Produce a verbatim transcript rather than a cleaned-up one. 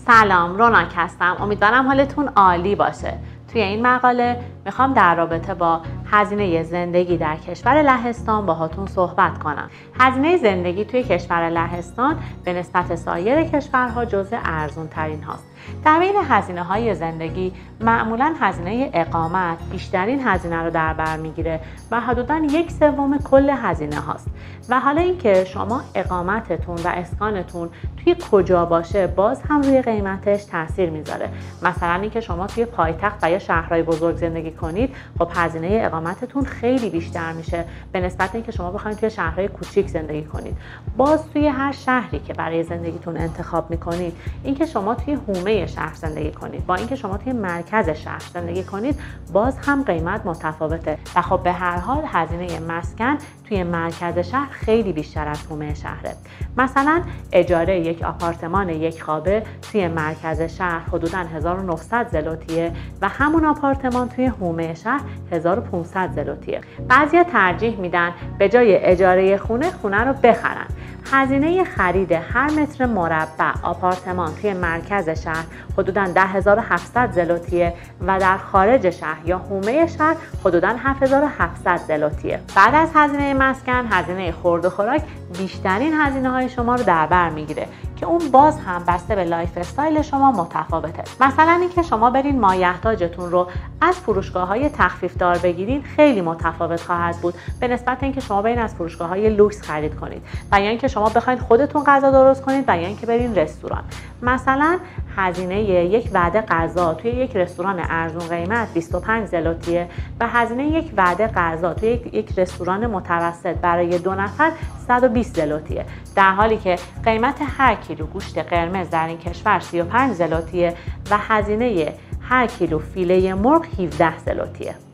سلام، روناک هستم. امیدوارم حالتون عالی باشه. توی این مقاله میخوام در رابطه با هزینه زندگی در کشور لهستان باهاتون صحبت کنم. هزینه زندگی توی کشور لهستان به نسبت سایر کشورها جزو ارزون ترین هاست. در بین هزینه های زندگی معمولا هزینه اقامت بیشترین هزینه رو در بر میگیره و حدوداً یک سوم کل هزینه هاست. و حالا اینکه شما اقامتتون و اسکانتون توی کجا باشه باز هم روی قیمتش تاثیر میذاره. مثلا اینکه شما توی پایتخت و یا شهرهای بزرگ زندگی کنید، خب هزینه اقامتتون خیلی بیشتر میشه به نسبت اینکه شما بخواید توی شهرهای کوچیک زندگی کنید. باز توی هر شهری که برای زندگیتون انتخاب میکنید، اینکه شما توی حومه شهر زندگی کنید با اینکه شما توی مرکز شهر زندگی کنید، باز هم قیمت متفاوته. و خب به هر حال هزینه مسکن توی مرکز شهر خیلی بیشتر از حومه شهره. مثلا اجاره یک آپارتمان یک خوابه توی مرکز شهر حدوداً هزار و نهصد زلوتیه و همون آپارتمان توی حومه شهر هزار و پانصد زلوتیه. بعضیا ترجیح میدن به جای اجاره خونه خونه رو بخرن. هزینه خرید هر متر مربع آپارتمان توی مرکز شهر حدوداً ده هزار و هفتصد زلوتیه و در خارج شهر یا حومه شهر حدوداً هفت هزار و هفتصد زلوتیه. بعد از هزینه مسکن، هزینه خورد و خوراک بیشترین هزینه های شما رو در بر میگیره که اون باز هم بسته به لایف استایل شما متفاوته. مثلا اینکه شما برین مایحتاجتون رو از فروشگاه‌های تخفیف دار بگیرین خیلی متفاوت خواهد بود به نسبت اینکه شما برین از فروشگاه‌های لوکس خرید کنید و یا اینکه شما بخواید خودتون غذا درست کنید و یا اینکه برین رستوران. مثلا هزینه یک وعده غذا توی یک رستوران ارزون قیمت بیست و پنج زلوتیه و هزینه یک وعده غذا توی یک, یک رستوران متوسط برای دو نفر صد و بیست زلوتیه، در حالی که قیمت هر کیلو گوشت قرمز در این کشور سی و پنج زلوتیه و هزینه هر کیلو فیله مرغ هفده زلوتیه.